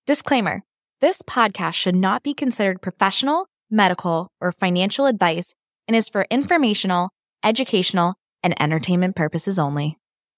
Disclaimer: this podcast should not be considered professional, medical, or financial advice and is for informational, educational, and entertainment purposes only.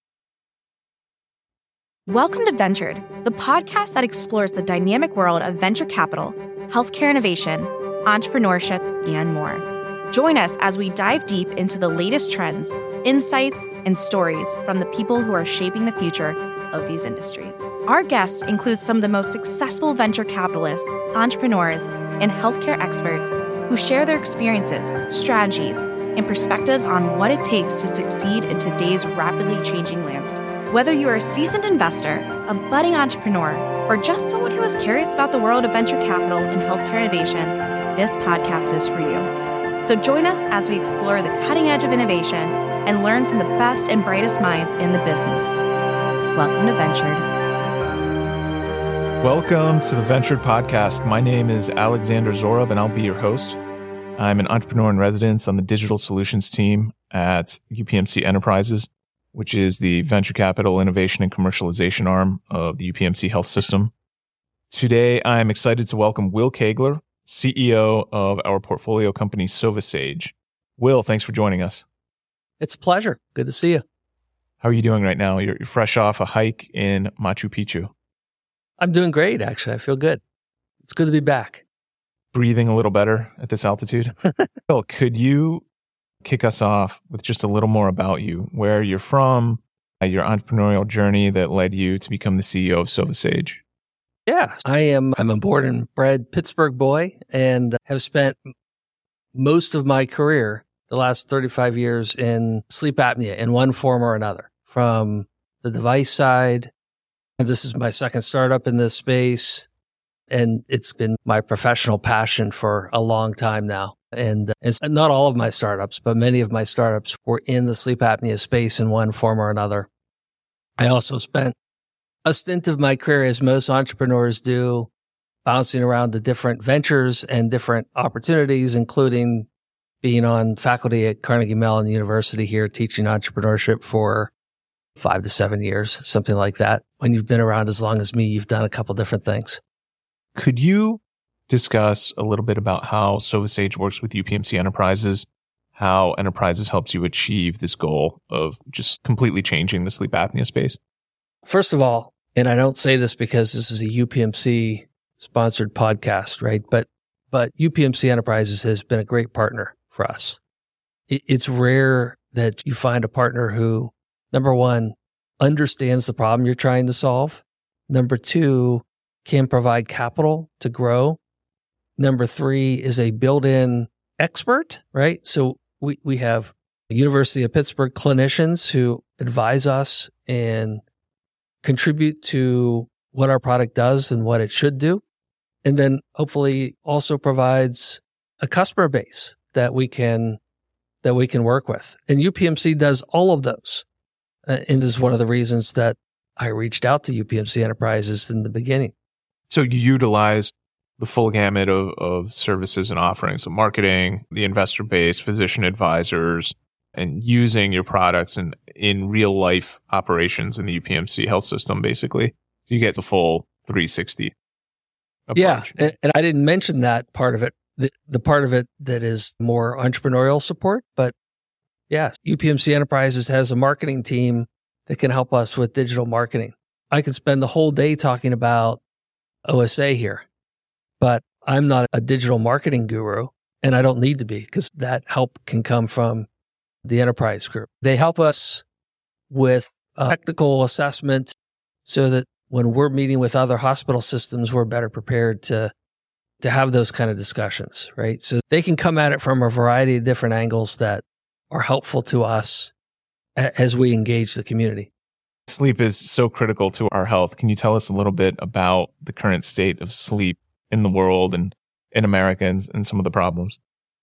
Welcome to Ventured, the podcast that explores the dynamic world of venture capital, healthcare innovation, entrepreneurship, and more. Join us as we dive deep into the latest trends, insights, and stories from the people who are shaping the future of these industries. Our guests include some of the most successful venture capitalists, entrepreneurs, and healthcare experts who share their experiences, strategies, and perspectives on what it takes to succeed in today's rapidly changing landscape. Whether you are a seasoned investor, a budding entrepreneur, or just someone who is curious about the world of venture capital and healthcare innovation, this podcast is for you. So join us as we explore the cutting edge of innovation and learn from the best and brightest minds in the business. Welcome to Ventured. Welcome to the Ventured podcast. My name is Alexander Zorab, and I'll be your host. I'm an entrepreneur in residence on the digital solutions team at UPMC Enterprises, which is the venture capital innovation and commercialization arm of the UPMC health system. Today, I'm excited to welcome Will Kegler, CEO of our portfolio company, SovaSage. Will, thanks for joining us. It's a pleasure. Good to see you. How are you doing right now? You're fresh off a hike in Machu Picchu. I'm doing great, actually. I feel good. It's good to be back. Breathing a little better at this altitude. Will, could you kick us off with just a little more about you, where you're from, your entrepreneurial journey that led you to become the CEO of SovaSage? Yeah, I'm a born and bred Pittsburgh boy and have spent most of my career, the last 35 years, in sleep apnea in one form or another. From the device side, and this is my second startup in this space, and it's been my professional passion for a long time now. And it's not all of my startups, but many of my startups were in the sleep apnea space in one form or another. I also spent a stint of my career, as most entrepreneurs do, bouncing around to different ventures and different opportunities, including being on faculty at Carnegie Mellon University here, teaching entrepreneurship for 5 to 7 years, something like that. When you've been around as long as me, you've done a couple different things. Could you discuss a little bit about how SovaSage works with UPMC Enterprises, how Enterprises helps you achieve this goal of just completely changing the sleep apnea space? First of all, and I don't say this because this is a UPMC sponsored podcast, right? But UPMC Enterprises has been a great partner for us. It's rare that you find a partner who, number one, understands the problem you're trying to solve. Number two, can provide capital to grow. Number three, is a built-in expert, right? So we have University of Pittsburgh clinicians who advise us and contribute to what our product does and what it should do. And then hopefully also provides a customer base that we can work with. And UPMC does all of those. And is one of the reasons that I reached out to UPMC Enterprises in the beginning. So you utilize the full gamut of services and offerings, so marketing, the investor base, physician advisors, and using your products in real life operations in the UPMC health system, basically. So you get the full 360 approach. Yeah. And I didn't mention that part of it, the part of it that is more entrepreneurial support. But yes, UPMC Enterprises has a marketing team that can help us with digital marketing. I could spend the whole day talking about OSA here, but I'm not a digital marketing guru, and I don't need to be, because that help can come from the enterprise group. They help us with a technical assessment so that when we're meeting with other hospital systems, we're better prepared to have those kind of discussions, right? So they can come at it from a variety of different angles that are helpful to us as we engage the community. Sleep is so critical to our health. Can you tell us a little bit about the current state of sleep in the world and in America and some of the problems?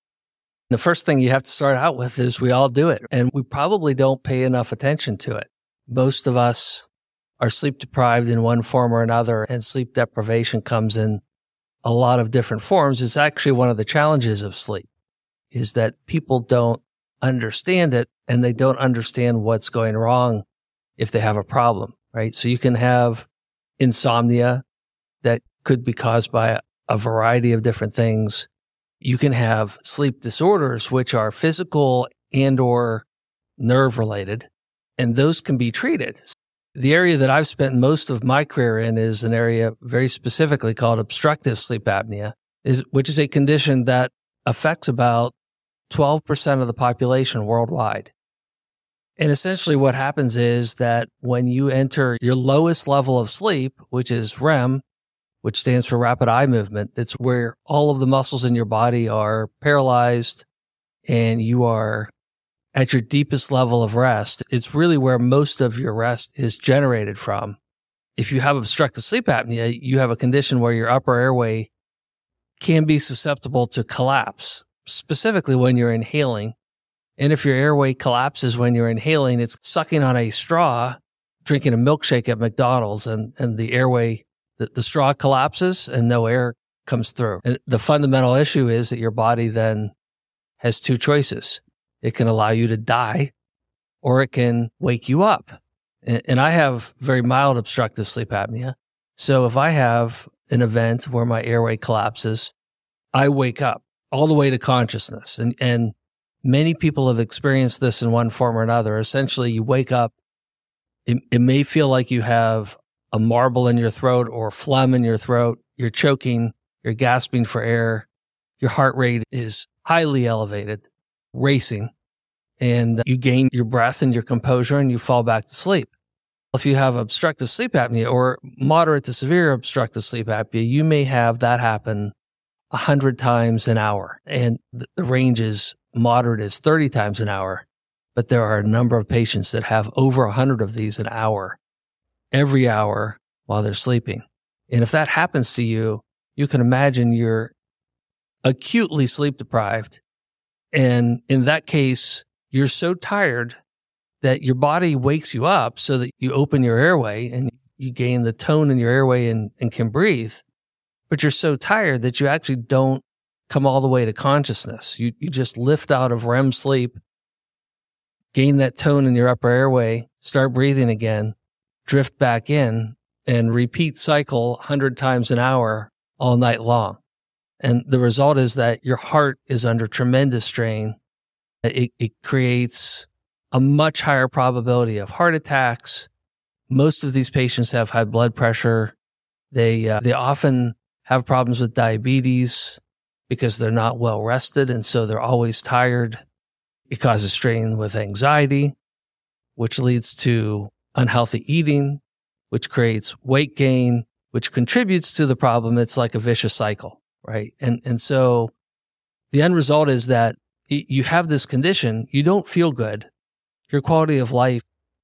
The first thing you have to start out with is we all do it, and we probably don't pay enough attention to it. Most of us are sleep deprived in one form or another, and sleep deprivation comes in a lot of different forms. It's actually one of the challenges of sleep, is that people don't understand it, and they don't understand what's going wrong if they have a problem, right? So you can have insomnia that could be caused by a variety of different things. You can have sleep disorders, which are physical and or nerve related, and those can be treated. The area that I've spent most of my career in is an area very specifically called obstructive sleep apnea, which is a condition that affects about 12% of the population worldwide. And essentially what happens is that when you enter your lowest level of sleep, which is REM, which stands for rapid eye movement, it's where all of the muscles in your body are paralyzed and you are at your deepest level of rest. It's really where most of your rest is generated from. If you have obstructive sleep apnea, you have a condition where your upper airway can be susceptible to collapse, specifically when you're inhaling. And if your airway collapses when you're inhaling, it's sucking on a straw, drinking a milkshake at McDonald's, and the airway, the straw collapses and no air comes through. And the fundamental issue is that your body then has two choices. It can allow you to die or it can wake you up. And I have very mild obstructive sleep apnea. So if I have an event where my airway collapses, I wake up all the way to consciousness. And many people have experienced this in one form or another. Essentially, you wake up, it may feel like you have a marble in your throat or phlegm in your throat. You're choking, you're gasping for air. Your heart rate is highly elevated, racing, and you gain your breath and your composure and you fall back to sleep. If you have obstructive sleep apnea or moderate to severe obstructive sleep apnea, you may have that happen 100 times an hour. And the range is moderate is 30 times an hour. But there are a number of patients that have over 100 of these an hour, every hour while they're sleeping. And if that happens to you, you can imagine you're acutely sleep deprived. And in that case, you're so tired that your body wakes you up so that you open your airway and you gain the tone in your airway and can breathe. But you're so tired that you actually don't come all the way to consciousness. You just lift out of REM sleep, gain that tone in your upper airway, start breathing again, drift back in, and repeat cycle 100 times an hour all night long. And the result is that your heart is under tremendous strain. It creates a much higher probability of heart attacks. Most of these patients have high blood pressure. They often have problems with diabetes because they're not well rested, and so they're always tired. It causes strain with anxiety, which leads to unhealthy eating, which creates weight gain, which contributes to the problem. It's like a vicious cycle, right? And so the end result is that you have this condition, you don't feel good, your quality of life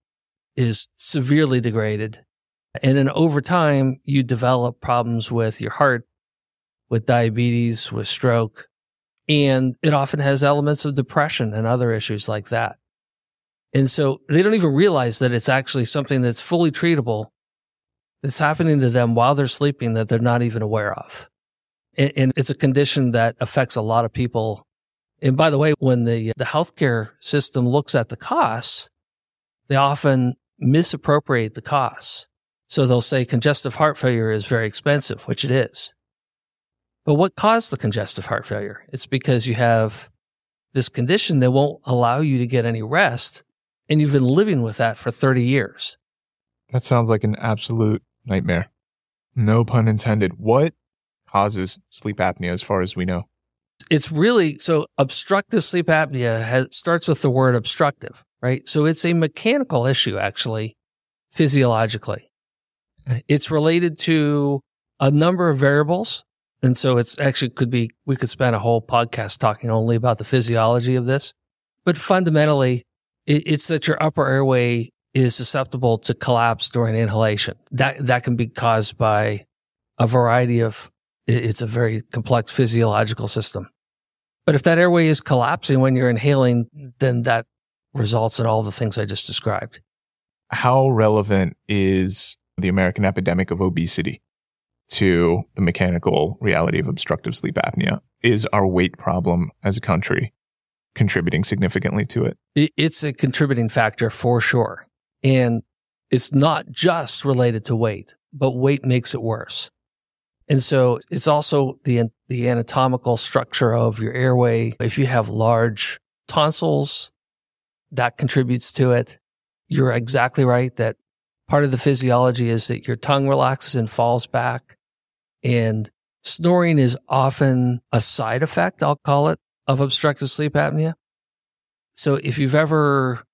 is severely degraded. And then over time, you develop problems with your heart, with diabetes, with stroke, and it often has elements of depression and other issues like that. And so they don't even realize that it's actually something that's fully treatable that's happening to them while they're sleeping that they're not even aware of. And it's a condition that affects a lot of people. And by the way, when the healthcare system looks at the costs, they often misappropriate the costs. So they'll say congestive heart failure is very expensive, which it is. But what caused the congestive heart failure? It's because you have this condition that won't allow you to get any rest, and you've been living with that for 30 years. That sounds like an absolute nightmare. No pun intended. What causes sleep apnea as far as we know? It's really, so obstructive sleep apnea starts with the word obstructive, right? So it's a mechanical issue, actually, physiologically. It's related to a number of variables. And so it's actually we could spend a whole podcast talking only about the physiology of this. But fundamentally, it's that your upper airway is susceptible to collapse during inhalation. That can be caused by a variety of, it's a very complex physiological system. But if that airway is collapsing when you're inhaling, then that results in all the things I just described. How relevant is the American epidemic of obesity to the mechanical reality of obstructive sleep apnea? Is our weight problem as a country contributing significantly to it? It's a contributing factor for sure. And it's not just related to weight, but weight makes it worse. And so it's also the anatomical structure of your airway. If you have large tonsils, that contributes to it. You're exactly right that part of the physiology is that your tongue relaxes and falls back. And snoring is often a side effect, I'll call it, of obstructive sleep apnea. So if you've ever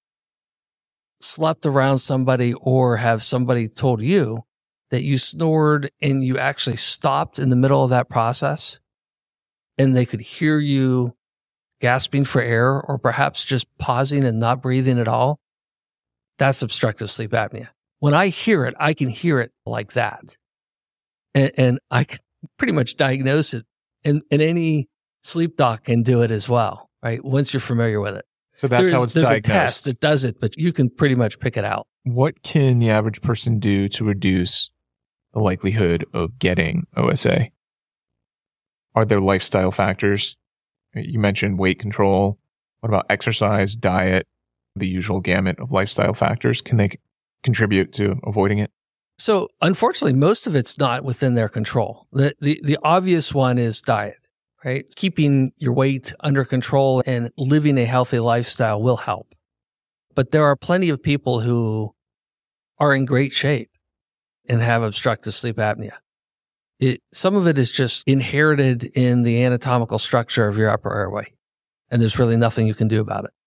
slept around somebody or have somebody told you that you snored and you actually stopped in the middle of that process and they could hear you gasping for air or perhaps just pausing and not breathing at all, that's obstructive sleep apnea. When I hear it, I can hear it like that. And I can pretty much diagnose it. And any sleep doc can do it as well, right? Once you're familiar with it. So that's how it's diagnosed. diagnosed. There's a test that does it, but you can pretty much pick it out. What can the average person do to reduce the likelihood of getting OSA? Are there lifestyle factors? You mentioned weight control. What about exercise, diet, the usual gamut of lifestyle factors? Can they contribute to avoiding it? So unfortunately, most of it's not within their control. The obvious one is diet, right? Keeping your weight under control and living a healthy lifestyle will help. But there are plenty of people who are in great shape and have obstructive sleep apnea. Some of it is just inherited in the anatomical structure of your upper airway, and there's really nothing you can do about it.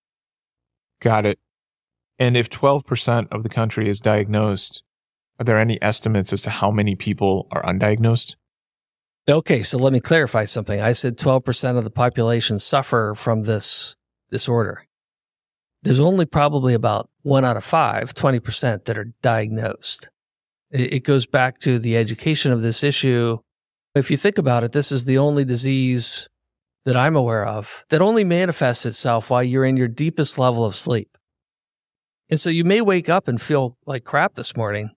Got it. And if 12% of the country is diagnosed, are there any estimates as to how many people are undiagnosed? Okay, so let me clarify something. I said 12% of the population suffer from this disorder. There's only probably about 1 out of 5, 20% that are diagnosed. It goes back to the education of this issue. If you think about it, this is the only disease that I'm aware of that only manifests itself while you're in your deepest level of sleep. And so you may wake up and feel like crap this morning,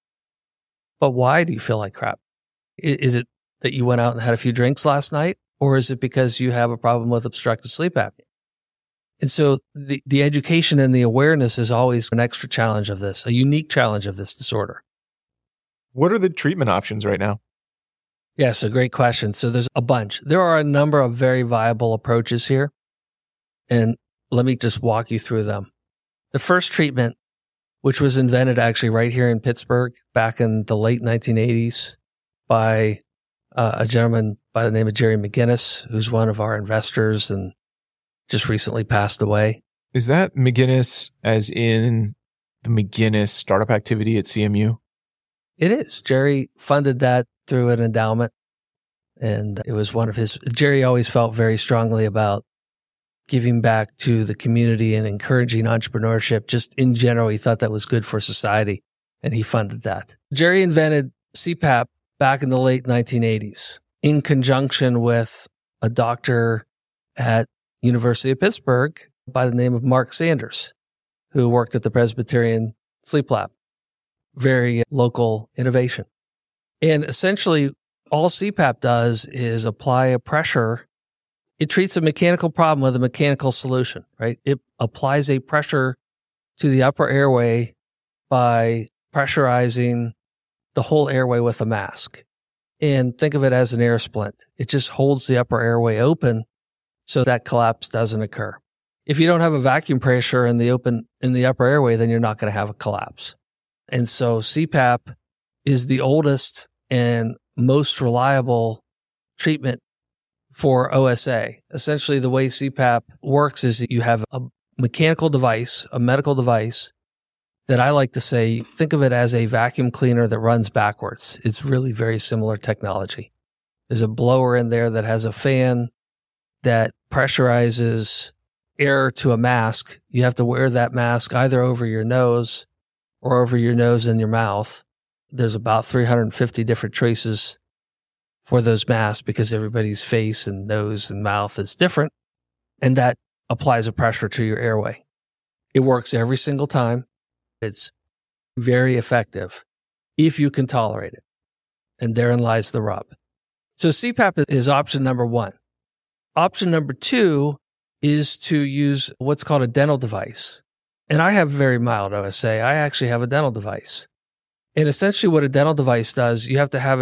but why do you feel like crap? Is it that you went out and had a few drinks last night, or is it because you have a problem with obstructive sleep apnea? And so the education and the awareness is always an extra challenge of this, a unique challenge of this disorder. What are the treatment options right now? Yeah, so great question. So there's a bunch. There are a number of very viable approaches here, and let me just walk you through them. The first treatment, which was invented actually right here in Pittsburgh back in the late 1980s by a gentleman by the name of Jerry McGinnis, who's one of our investors and just recently passed away. Is that McGinnis as in the McGinnis startup activity at CMU? It is. Jerry funded that through an endowment, and it was one of his. Jerry always felt very strongly about giving back to the community and encouraging entrepreneurship. Just in general, he thought that was good for society, and he funded that. Jerry invented CPAP back in the late 1980s in conjunction with a doctor at University of Pittsburgh by the name of Mark Sanders, who worked at the Presbyterian Sleep Lab. Very local innovation. And essentially, all CPAP does is apply a pressure. It treats a mechanical problem with a mechanical solution, right? It applies a pressure to the upper airway by pressurizing the whole airway with a mask. And think of it as an air splint. It just holds the upper airway open so that collapse doesn't occur. If you don't have a vacuum pressure in the upper airway, then you're not going to have a collapse. And so CPAP is the oldest and most reliable treatment for OSA. Essentially, the way CPAP works is that you have a mechanical device, a medical device, that I like to say, think of it as a vacuum cleaner that runs backwards. It's really very similar technology. There's a blower in there that has a fan that pressurizes air to a mask. You have to wear that mask either over your nose or over your nose and your mouth. There's about 350 different choices for those masks because everybody's face and nose and mouth is different. And that applies a pressure to your airway. It works every single time. It's very effective if you can tolerate it. And therein lies the rub. So CPAP is option number 1. Option number 2 is to use what's called a dental device. And I have very mild OSA. I actually have a dental device. And essentially what a dental device does, you have to have it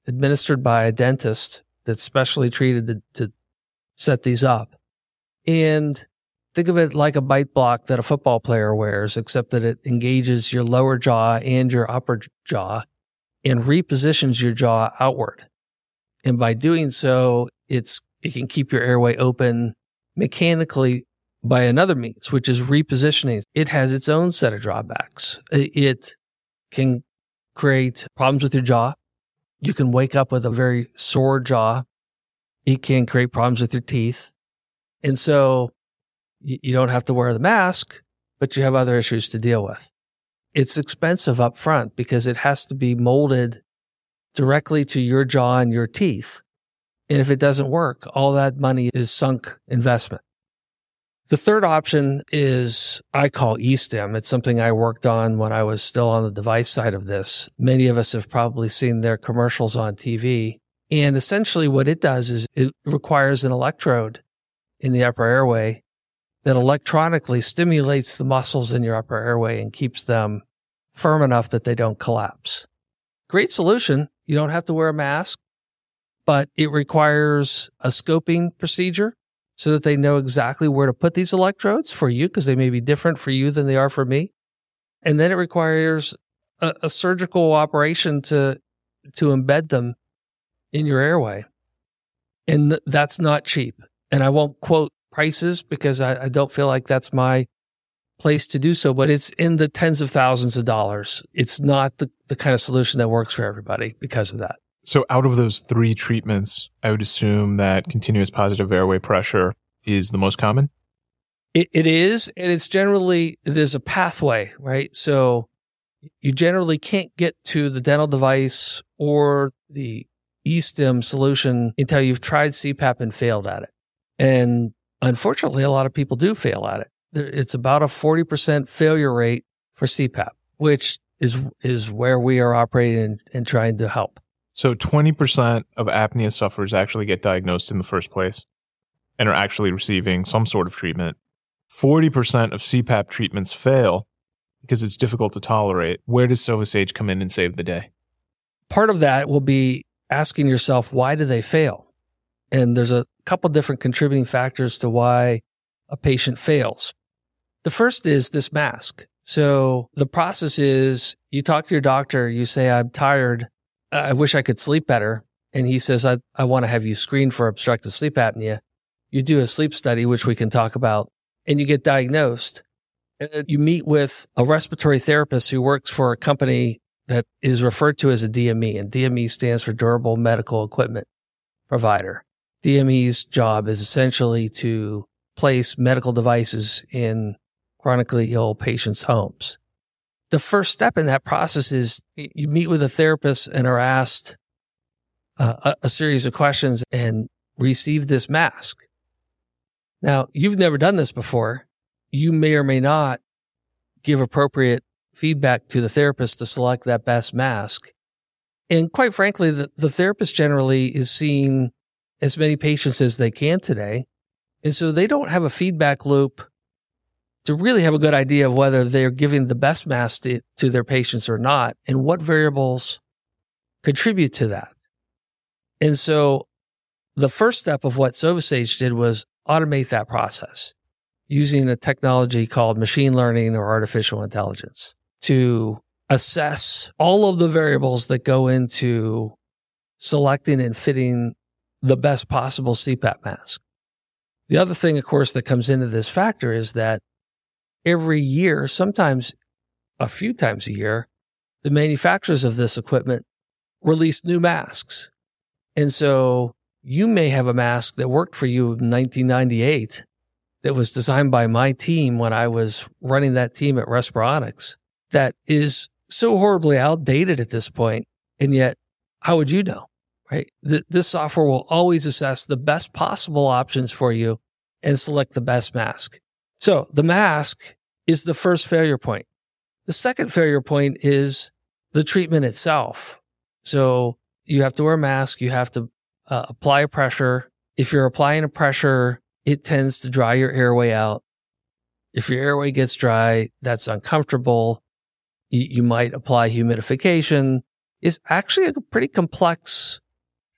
administered by a dentist that's specially treated to set these up. And think of it like a bite block that a football player wears, except that it engages your lower jaw and your upper jaw and repositions your jaw outward. And by doing so, it can keep your airway open mechanically by another means, which is repositioning. It has its own set of drawbacks. It can create problems with your jaw. You can wake up with a very sore jaw. It can create problems with your teeth. And so you don't have to wear the mask, but you have other issues to deal with. It's expensive up front because it has to be molded directly to your jaw and your teeth. And if it doesn't work, all that money is sunk investment. The third option is I call eStim. It's something I worked on when I was still on the device side of this. Many of us have probably seen their commercials on TV. And essentially what it does is it requires an electrode in the upper airway that electronically stimulates the muscles in your upper airway and keeps them firm enough that they don't collapse. Great solution. You don't have to wear a mask, but it requires a scoping procedure so that they know exactly where to put these electrodes for you, because they may be different for you than they are for me. And then it requires a surgical operation to embed them in your airway. And that's not cheap. And I won't quote prices because I don't feel like that's my place to do so, but it's in the tens of thousands of dollars. It's not the kind of solution that works for everybody because of that. So out of those three treatments, I would assume that continuous positive airway pressure is the most common? It is, and it's generally, there's a pathway, right? So you generally can't get to the dental device or the eStim solution until you've tried CPAP and failed at it. And unfortunately, a lot of people do fail at it. It's about a 40% failure rate for CPAP, which is where we are operating and trying to help. So 20% of apnea sufferers actually get diagnosed in the first place and are actually receiving some sort of treatment. 40% of CPAP treatments fail because it's difficult to tolerate. Where does SovaSage come in and save the day? Part of that will be asking yourself, why do they fail? And there's a couple different contributing factors to why a patient fails. The first is this mask. So the process is you talk to your doctor, you say, I'm tired. I wish I could sleep better. And he says, I want to have you screened for obstructive sleep apnea. You do a sleep study, which we can talk about, and you get diagnosed. And you meet with a respiratory therapist who works for a company that is referred to as a DME, and DME stands for Durable Medical Equipment Provider. DME's job is essentially to place medical devices in chronically ill patients' homes. The first step in that process is you meet with a therapist and are asked a series of questions and receive this mask. Now, you've never done this before. You may or may not give appropriate feedback to the therapist to select that best mask. And quite frankly, the therapist generally is seeing as many patients as they can today. And so they don't have a feedback loop to really have a good idea of whether they're giving the best mask to their patients or not, and what variables contribute to that. And so the first step of what SovaSage did was automate that process using a technology called machine learning or artificial intelligence to assess all of the variables that go into selecting and fitting the best possible CPAP mask. The other thing, of course, that comes into this factor is that every year, sometimes a few times a year, the manufacturers of this equipment release new masks. And so you may have a mask that worked for you in 1998 that was designed by my team when I was running that team at Respironics that is so horribly outdated at this point. And yet, how would you know, right? This software will always assess the best possible options for you and select the best mask. So the mask is the first failure point. The second failure point is the treatment itself. So you have to wear a mask. You have to apply a pressure. If you're applying a pressure, it tends to dry your airway out. If your airway gets dry, that's uncomfortable. You might apply humidification. It's actually a pretty complex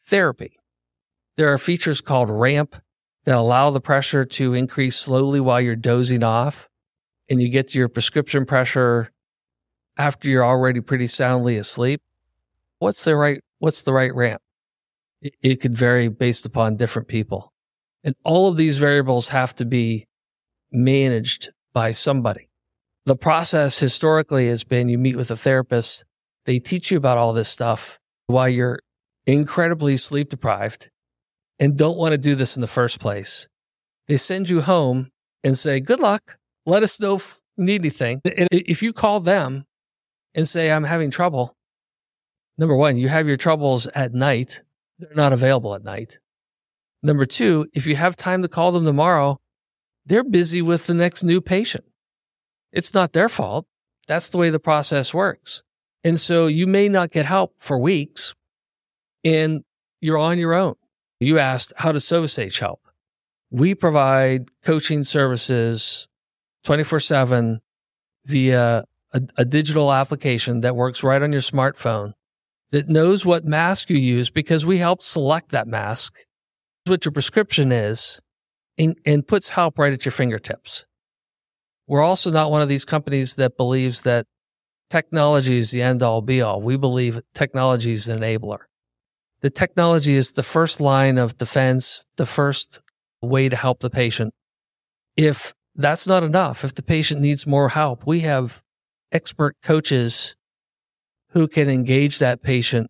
therapy. There are features called RAMP that allow the pressure to increase slowly while you're dozing off, and you get to your prescription pressure after you're already pretty soundly asleep. What's the right ramp? It could vary based upon different people. And all of these variables have to be managed by somebody. The process historically has been you meet with a therapist. They teach you about all this stuff while you're incredibly sleep deprived and don't want to do this in the first place. They send you home and say, good luck. Let us know if you need anything. And if you call them and say, I'm having trouble, number one, you have your troubles at night. They're not available at night. Number two, if you have time to call them tomorrow, they're busy with the next new patient. It's not their fault. That's the way the process works. And so you may not get help for weeks and you're on your own. You asked, how does SovaSage help? We provide coaching services 24/7 via a digital application that works right on your smartphone that knows what mask you use because we help select that mask, what your prescription is, and puts help right at your fingertips. We're also not one of these companies that believes that technology is the end-all be-all. We believe technology is an enabler. The technology is the first line of defense, the first way to help the patient. If that's not enough, if the patient needs more help, we have expert coaches who can engage that patient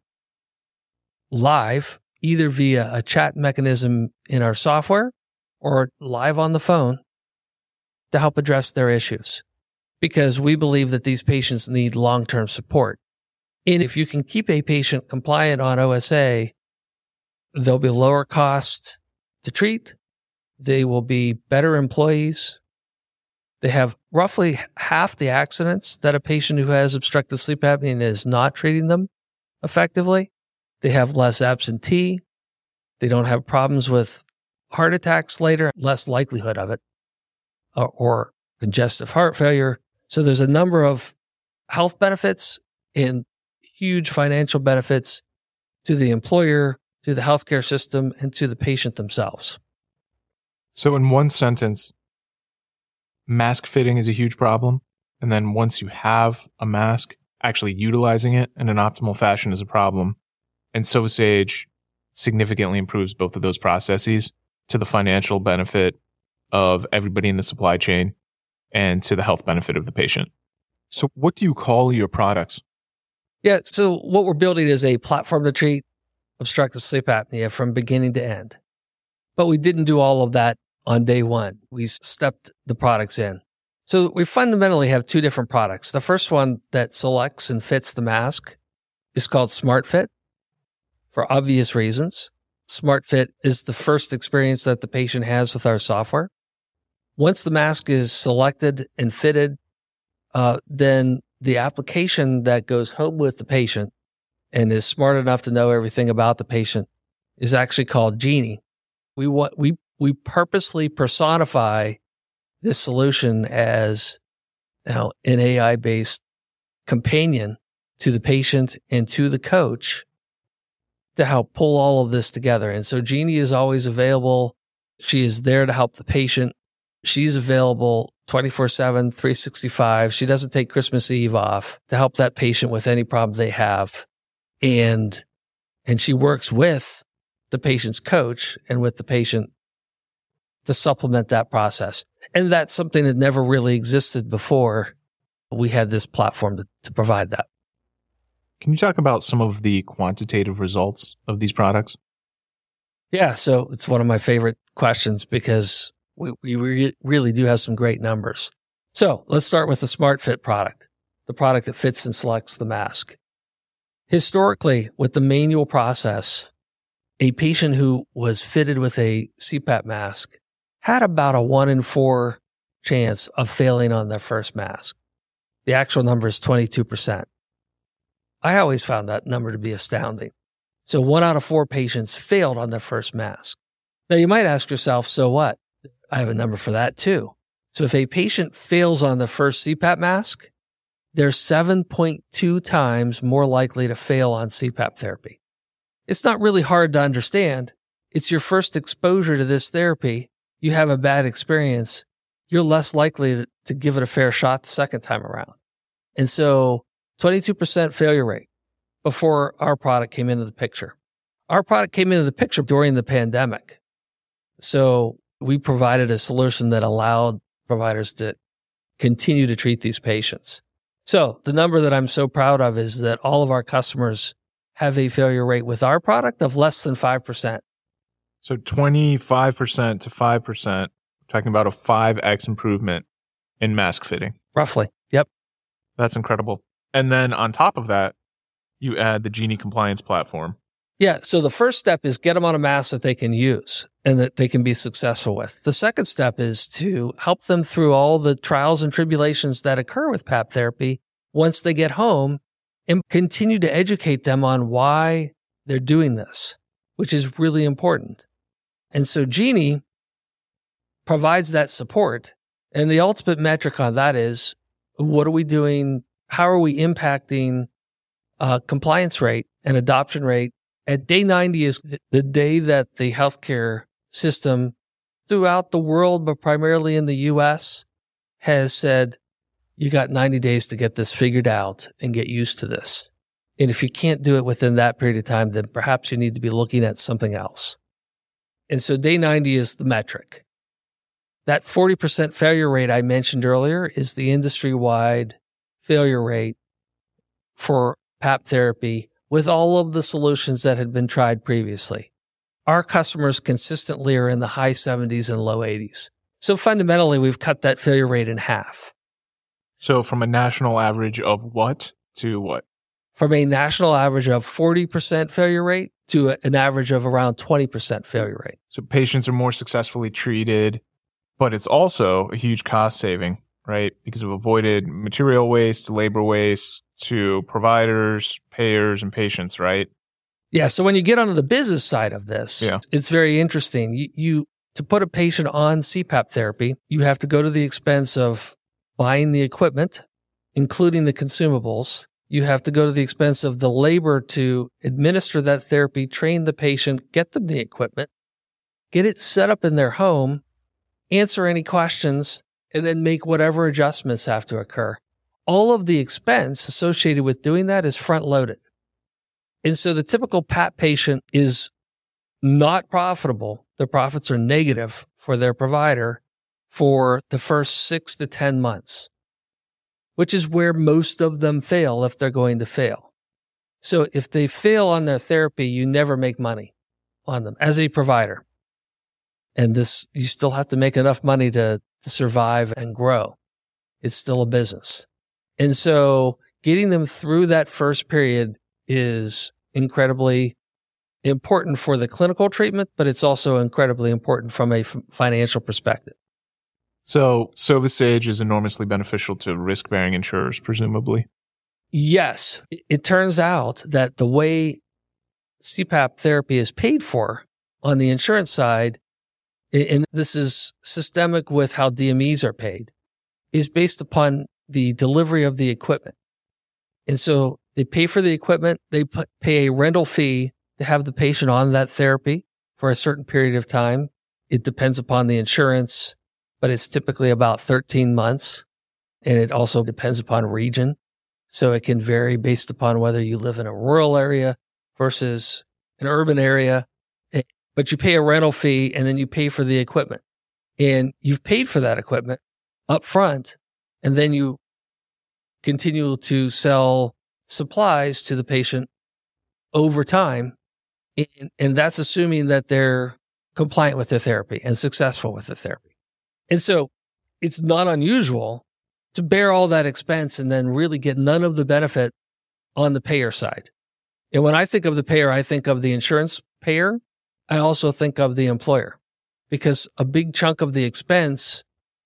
live, either via a chat mechanism in our software or live on the phone to help address their issues. Because we believe that these patients need long-term support. And if you can keep a patient compliant on OSA, they'll be lower cost to treat. They will be better employees. They have roughly half the accidents that a patient who has obstructive sleep apnea and is not treating them effectively. They have less absentee. They don't have problems with heart attacks later, less likelihood of it, or congestive heart failure. So there's a number of health benefits and huge financial benefits to the employer, to the healthcare system, and to the patient themselves. So in one sentence, mask fitting is a huge problem. And then once you have a mask, actually utilizing it in an optimal fashion is a problem. And SovaSage significantly improves both of those processes to the financial benefit of everybody in the supply chain and to the health benefit of the patient. So what do you call your products? Yeah, so what we're building is a platform to treat obstructive sleep apnea from beginning to end. But we didn't do all of that on day one. We stepped the products in. So we fundamentally have two different products. The first one that selects and fits the mask is called SmartFit for obvious reasons. SmartFit is the first experience that the patient has with our software. Once the mask is selected and fitted, then the application that goes home with the patient and is smart enough to know everything about the patient is actually called Genie. We purposely personify this solution as an AI-based companion to the patient and to the coach to help pull all of this together. And so Genie is always available. She is there to help the patient. She's available 24/7, 365. She doesn't take Christmas Eve off to help that patient with any problem they have. And she works with the patient's coach and with the patient to supplement that process. And that's something that never really existed before we had this platform to provide that. Can you talk about some of the quantitative results of these products? Yeah, so it's one of my favorite questions because we really do have some great numbers. So let's start with the SmartFit product, the product that fits and selects the mask. Historically, with the manual process, a patient who was fitted with a CPAP mask had about a 1 in 4 chance of failing on their first mask. The actual number is 22%. I always found that number to be astounding. So 1 out of 4 patients failed on their first mask. Now you might ask yourself, so what? I have a number for that too. So if a patient fails on the first CPAP mask, they're 7.2 times more likely to fail on CPAP therapy. It's not really hard to understand. It's your first exposure to this therapy. You have a bad experience. You're less likely to give it a fair shot the second time around. And so 22% failure rate before our product came into the picture. Our product came into the picture during the pandemic. So we provided a solution that allowed providers to continue to treat these patients. So the number that I'm so proud of is that all of our customers have a failure rate with our product of less than 5%. So 25% to 5%, talking about a 5x improvement in mask fitting. Roughly. Yep. That's incredible. And then on top of that, you add the Genie compliance platform. Yeah. So the first step is get them on a mask that they can use and that they can be successful with. The second step is to help them through all the trials and tribulations that occur with PAP therapy once they get home and continue to educate them on why they're doing this, which is really important. And so Genie provides that support. And the ultimate metric on that is, what are we doing? How are we impacting compliance rate and adoption rate? At day 90 is the day that the healthcare system throughout the world, but primarily in the US, has said, you got 90 days to get this figured out and get used to this. And if you can't do it within that period of time, then perhaps you need to be looking at something else. And so day 90 is the metric. That 40% failure rate I mentioned earlier is the industry-wide failure rate for PAP therapy with all of the solutions that had been tried previously. Our customers consistently are in the high 70s and low 80s. So fundamentally, we've cut that failure rate in half. So from a national average of what to what? From a national average of 40% failure rate to an average of around 20% failure rate. So patients are more successfully treated, but it's also a huge cost saving, right? Because of avoided material waste, labor waste to providers, payers, and patients, right? Yeah. So when you get onto the business side of this, It's very interesting. You to put a patient on CPAP therapy, you have to go to the expense of buying the equipment, including the consumables. You have to go to the expense of the labor to administer that therapy, train the patient, get them the equipment, get it set up in their home, answer any questions, and then make whatever adjustments have to occur. All of the expense associated with doing that is front-loaded. And so the typical PAP patient is not profitable. The profits are negative for their provider for the first 6 to 10 months, which is where most of them fail if they're going to fail. So if they fail on their therapy, you never make money on them as a provider. And this, you still have to make enough money to survive and grow. It's still a business. And so getting them through that first period is incredibly important for the clinical treatment, but it's also incredibly important from a financial perspective. So SovaSage is enormously beneficial to risk-bearing insurers, presumably. Yes. It turns out that the way CPAP therapy is paid for on the insurance side, and this is systemic with how DMEs are paid, is based upon the delivery of the equipment. And so they pay for the equipment, they pay a rental fee to have the patient on that therapy for a certain period of time. It depends upon the insurance, but it's typically about 13 months. And it also depends upon region. So it can vary based upon whether you live in a rural area versus an urban area. But you pay a rental fee and then you pay for the equipment. And you've paid for that equipment up front, and then you continue to sell supplies to the patient over time. And that's assuming that they're compliant with their therapy and successful with the therapy. And so it's not unusual to bear all that expense and then really get none of the benefit on the payer side. And when I think of the payer, I think of the insurance payer. I also think of the employer, because a big chunk of the expense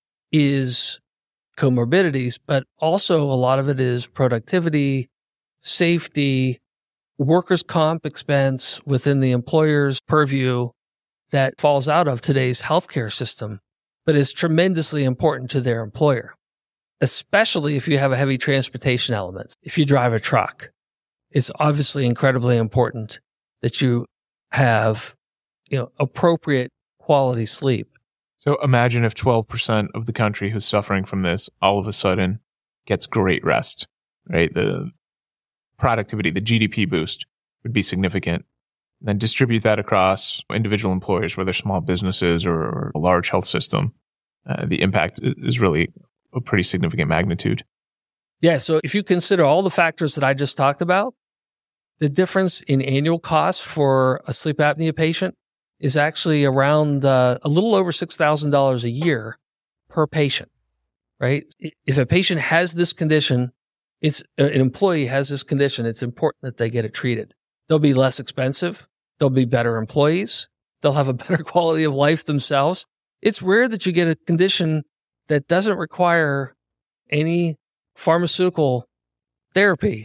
is comorbidities, but also a lot of it is productivity, safety, workers' comp expense within the employer's purview that falls out of today's healthcare system, but is tremendously important to their employer, especially if you have a heavy transportation element. If you drive a truck, it's obviously incredibly important that you have, appropriate quality sleep. So imagine if 12% of the country who's suffering from this all of a sudden gets great rest, right? The productivity, the GDP boost would be significant. Then distribute that across individual employers, whether small businesses or a large health system. The impact is really a pretty significant magnitude. Yeah. So if you consider all the factors that I just talked about, the difference in annual cost for a sleep apnea patient is actually around a little over $6,000 a year per patient, right? If a patient has this condition, an employee has this condition, it's important that they get it treated. They'll be less expensive. They'll be better employees. They'll have a better quality of life themselves. It's rare that you get a condition that doesn't require any pharmaceutical therapy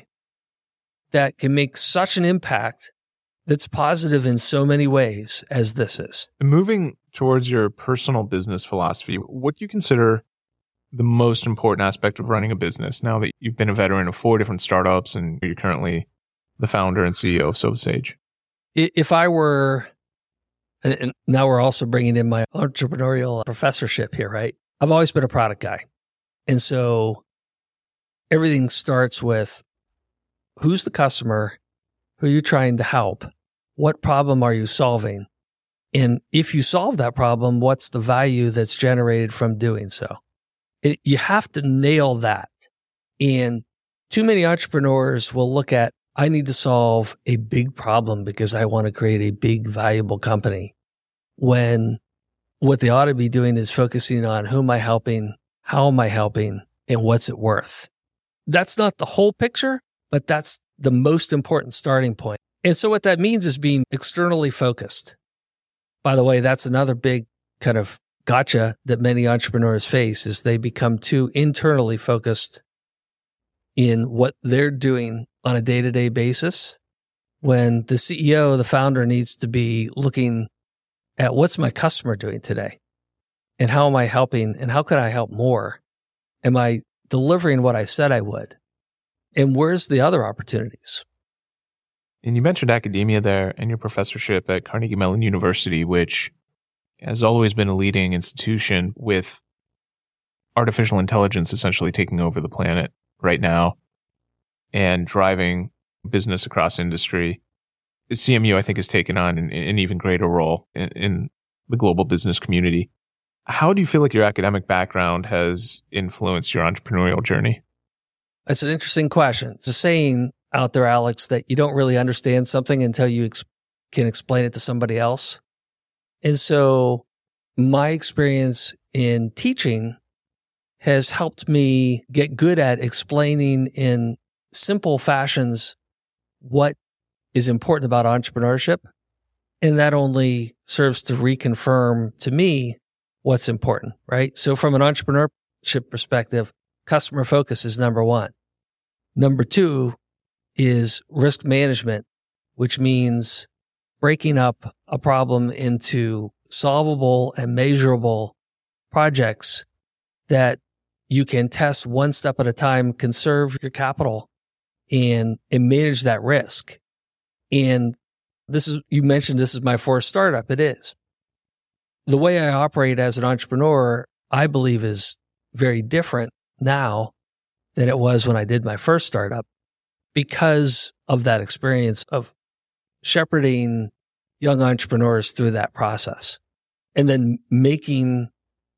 that can make such an impact that's positive in so many ways as this is. Moving towards your personal business philosophy, what do you consider the most important aspect of running a business now that you've been a veteran of 4 different startups and you're currently the founder and CEO of SovaSage? If I were, and now we're also bringing in my entrepreneurial professorship here, right? I've always been a product guy. And so everything starts with who's the customer, who are you trying to help, what problem are you solving? And if you solve that problem, what's the value that's generated from doing so? You have to nail that. And too many entrepreneurs will look at, I need to solve a big problem because I want to create a big, valuable company. When what they ought to be doing is focusing on who am I helping, how am I helping, and what's it worth. That's not the whole picture, but that's the most important starting point. And so what that means is being externally focused. By the way, that's another big kind of gotcha that many entrepreneurs face is they become too internally focused in what they're doing on a day-to-day basis, when the CEO, the founder, needs to be looking at what's my customer doing today and how am I helping and how could I help more? Am I delivering what I said I would? And where's the other opportunities? And you mentioned academia there and your professorship at Carnegie Mellon University, which has always been a leading institution with artificial intelligence essentially taking over the planet right now and driving business across industry. CMU, I think, has taken on an even greater role in the global business community. How do you feel like your academic background has influenced your entrepreneurial journey? That's an interesting question. It's a saying out there, Alex, that you don't really understand something until you can explain it to somebody else. And so my experience in teaching has helped me get good at explaining in simple fashions what is important about entrepreneurship. And that only serves to reconfirm to me what's important, right? So from an entrepreneurship perspective, customer focus is number one. Number two is risk management, which means breaking up a problem into solvable and measurable projects that you can test one step at a time, conserve your capital, and manage that risk. And you mentioned this is my fourth startup. It is. The way I operate as an entrepreneur, I believe, is very different now than it was when I did my first startup because of that experience of shepherding young entrepreneurs through that process and then making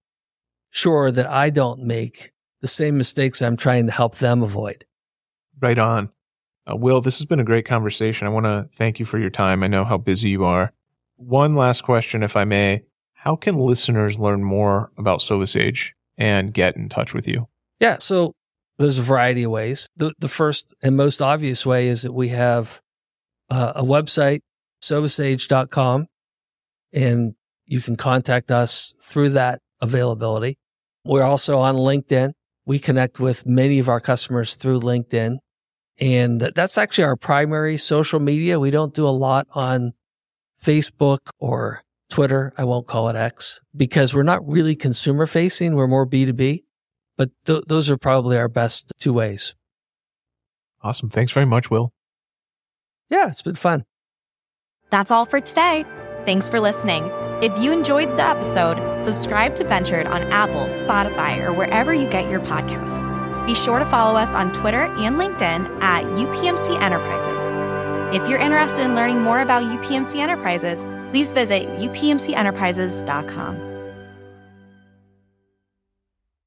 sure that I don't make the same mistakes I'm trying to help them avoid. Right on. Will, this has been a great conversation. I want to thank you for your time. I know how busy you are. One last question, if I may. How can listeners learn more about SovaSage and get in touch with you? Yeah, so there's a variety of ways. The first and most obvious way is that we have a website, sovasage.com, and you can contact us through that availability. We're also on LinkedIn. We connect with many of our customers through LinkedIn. And that's actually our primary social media. We don't do a lot on Facebook or Twitter. I won't call it X because we're not really consumer facing. We're more B2B, but those are probably our best two ways. Awesome. Thanks very much, Will. Yeah, it's been fun. That's all for today. Thanks for listening. If you enjoyed the episode, subscribe to Ventured on Apple, Spotify, or wherever you get your podcasts. Be sure to follow us on Twitter and LinkedIn at UPMC Enterprises. If you're interested in learning more about UPMC Enterprises, please visit upmcenterprises.com.